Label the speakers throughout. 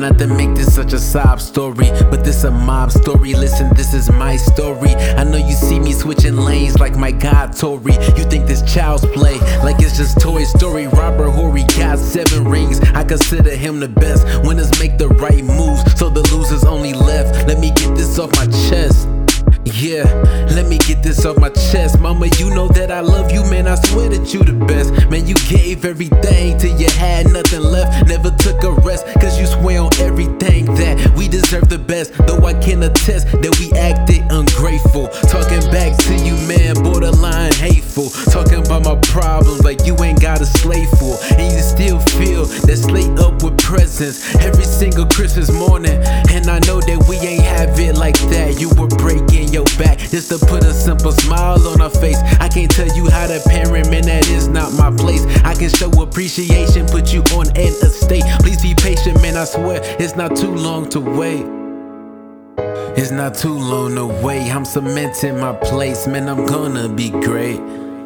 Speaker 1: not to make this such a sob story, but this a mob story. Listen, this is my story. I know you see me switching lanes like my god Tory. You think this child's play like it's just Toy Story. Robert Horry got 7 rings. I consider him the best. Winners make the right moves, so the losers only left. Let me get this off my chest. Yeah, let me get this off my chest. Mama, you know that I love you, man, I swear that you the best. Man, you gave everything till you had nothing left. Never took a rest, cause you swear on everything that we deserve the best. Though I can attest that we acted ungrateful. Talking back to you, man, borderline hateful. Talking about my problems like you ain't got a slave for. And you still feel that slate up with presents every single Christmas morning. And I know that we ain't have it like that. You were breaking your back just to put a simple smile on our face. I can't tell you how to parent, man, that is not my place. I can show appreciation, put you on an estate. Please be patient, man, I swear it's not too long to wait. It's not too long to wait. I'm cementing my place, man, I'm gonna be great.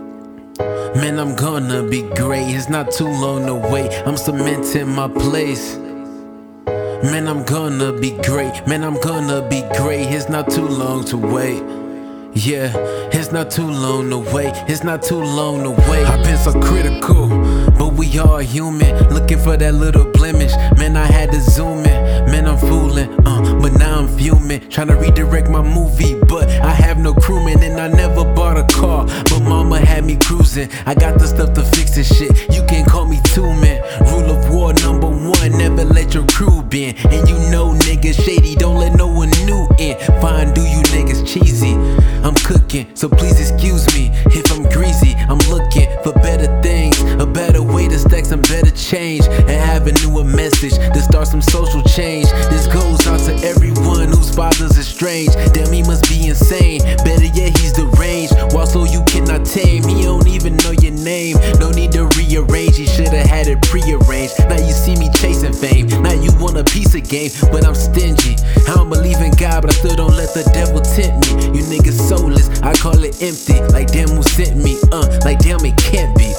Speaker 1: Man, I'm gonna be great. It's not too long to wait. I'm cementing my place. Man, I'm gonna be great. Man, I'm gonna be great. It's not too long to wait. Yeah, it's not too long to wait. It's not too long to wait. I've been so critical, but we are human, looking for that little blemish. Man, I had to zoom in. Man, I'm fooling, but now I'm fuming. Trying to redirect my movie, but I have no crewman, and I never bought a car, but mama had me cruising. I got the stuff to fix this shit. You can call me two-man. Rule of war #1, never let your crew bend. And you know niggas shady, don't let no one new in. Fine, do you niggas cheesy? I'm cooking, so please excuse me if I'm greasy. I'm looking for better things, a better way to stack some better change, and avenue a message to start some social change. This goes out to everyone whose father's estranged. Damn, he must be insane. Better yet, he's deranged. While so you cannot tame, he don't even know your name. No need to rearrange, he should've had it prearranged. Now you see me chasing fame, now you want a piece of game, but I'm stingy. I don't believe in God, but I still don't let the devil tempt me. You niggas soulless, I call it empty. Like damn, who sent me? Like damn, it can't be.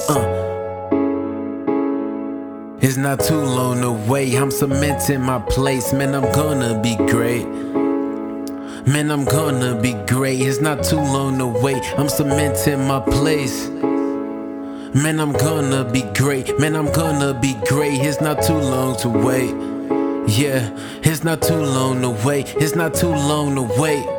Speaker 1: It's not too long to wait. I'm cementing my place. Man, I'm gonna be great. Man, I'm gonna be great. It's not too long to wait. I'm cementing my place. Man, I'm gonna be great. Man, I'm gonna be great. It's not too long to wait. Yeah, it's not too long to wait. It's not too long to wait.